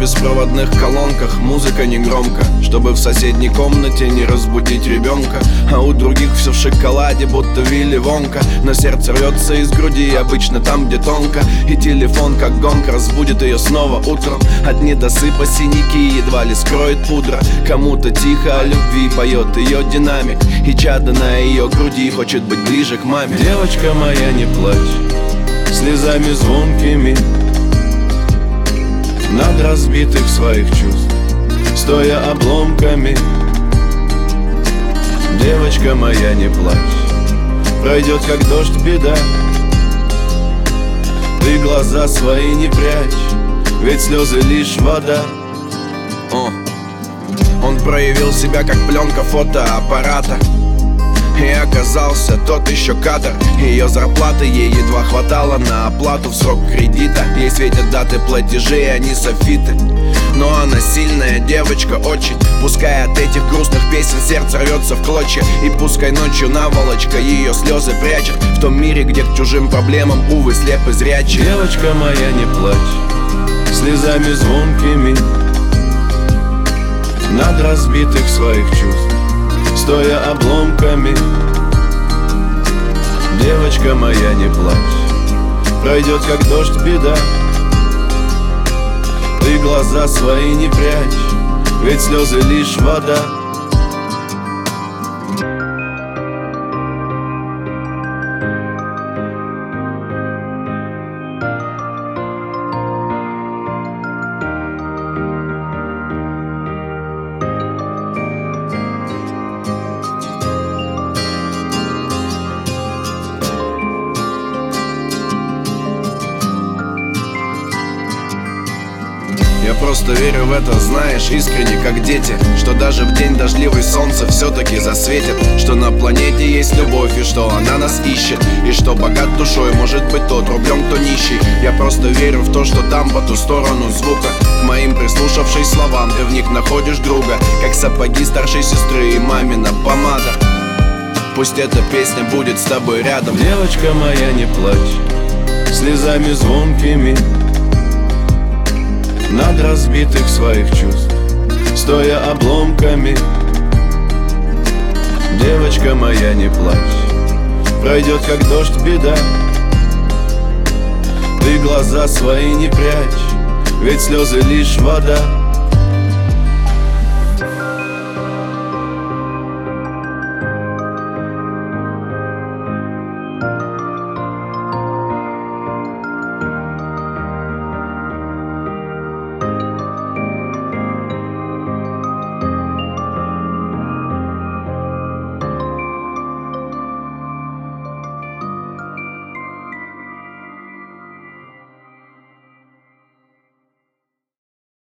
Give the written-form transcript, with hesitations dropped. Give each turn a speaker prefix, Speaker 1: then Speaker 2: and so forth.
Speaker 1: беспроводных колонках музыка не громко, чтобы в соседней комнате не разбудить ребенка. А у других все в шоколаде, будто Вилли Вонка. Но сердце рвется из груди, обычно там, где тонко. И телефон, как гонка, разбудит ее снова утром. От недосыпа синяки едва ли скроет пудра. Кому-то тихо о любви поет ее динамик, и чадо на ее груди хочет быть ближе к маме. Девочка моя, не плачь слезами звонкими над разбитых своих чувств, стоя обломками. Девочка моя, не плачь, пройдет как дождь беда. Ты глаза свои не прячь, ведь слезы лишь вода. Он проявил себя как пленка фотоаппарата, и оказался тот еще кадр. Ее зарплаты ей едва хватало на оплату в срок кредита. Ей светят даты платежей, они софиты. Но она сильная девочка очень. Пускай от этих грустных песен сердце рвется в клочья, и пускай ночью наволочка ее слезы прячет в том мире, где к чужим проблемам, увы, слеп и зрячий. Девочка моя, не плачь слезами звонкими над разбитых своих чувств, стоя обломками. Девочка моя, не плачь, пройдет как дождь беда. Ты глаза свои не прячь, ведь слезы лишь вода. Я просто верю в это, знаешь, искренне, как дети, что даже в день дождливый солнце все-таки засветит, что на планете есть любовь и что она нас ищет, и что богат душой может быть тот рублем, кто нищий. Я просто верю в то, что там по ту сторону звука, к моим прислушавшись словам, ты в них находишь друга, как сапоги старшей сестры и мамина помада. Пусть эта песня будет с тобой рядом. Девочка моя, не плачь слезами звонкими над разбитых своих чувств, стоя обломками. Девочка моя, не плачь, пройдет как дождь беда. Ты глаза свои не прячь, ведь слезы лишь вода.